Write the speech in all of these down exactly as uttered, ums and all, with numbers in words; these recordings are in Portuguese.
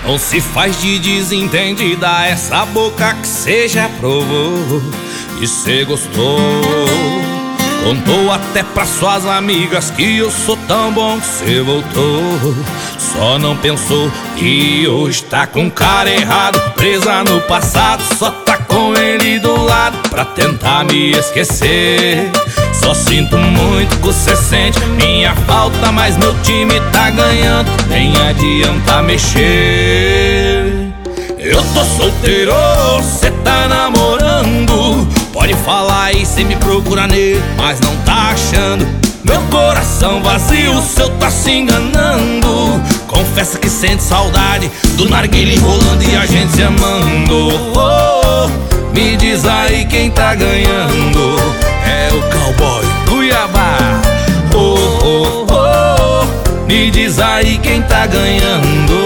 Não se faz de desentendida, essa boca que cê já provou e cê gostou. Contou até pra suas amigas que eu sou tão bom que cê voltou. Só não pensou que hoje tá com cara errado, presa no passado, só tá com ele do lado pra tentar me esquecer. Só sinto muito que cê sente minha falta, mas meu time tá ganhando, nem adianta mexer. Eu tô solteiro, cê tá namorando, pode falar aí, cê me procura nele, mas não tá achando. Meu coração vazio, seu tá se enganando. Confessa que sente saudade do narguilé rolando e a gente se amando. Oh, me diz aí quem tá ganhando. É o cowboy Cuiabá. Oh, oh, oh, me diz aí quem tá ganhando.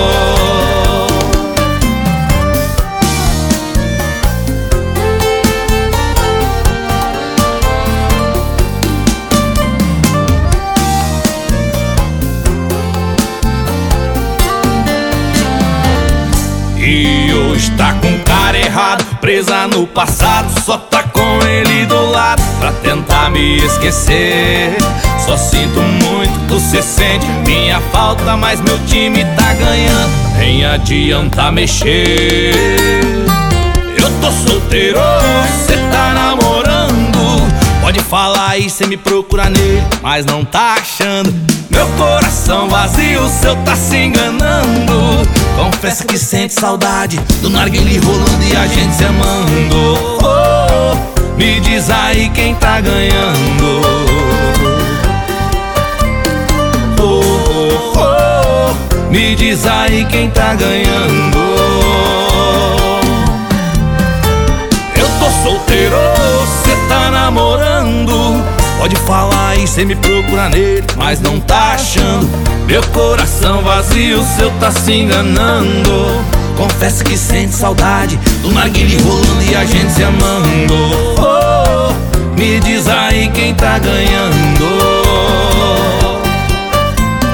E hoje tá com cara errado, presa no passado, só tá com ele do lado pra tentar me esquecer. Só sinto muito que cê sente minha falta, mas meu time tá ganhando, nem adianta mexer. Eu tô solteiro, cê tá namorando, pode falar aí, cê me procura nele, mas não tá achando. Meu coração vazio, seu tá se enganando. Confessa que sente saudade do narguilé rolando e a gente se amando. Oh, me diz aí quem tá ganhando. Oh, oh, oh, me diz aí quem tá ganhando. Eu tô solteiro, cê tá namorando, pode falar aí, cê me procura nele, mas não tá achando. Meu coração vazio, seu tá se enganando. Confessa que sente saudade do narguilé rolando e a gente se amando. Oh, me diz aí quem tá ganhando.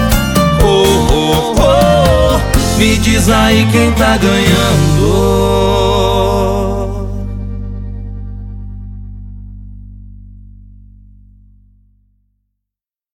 Oh, oh, oh, me diz aí quem tá ganhando.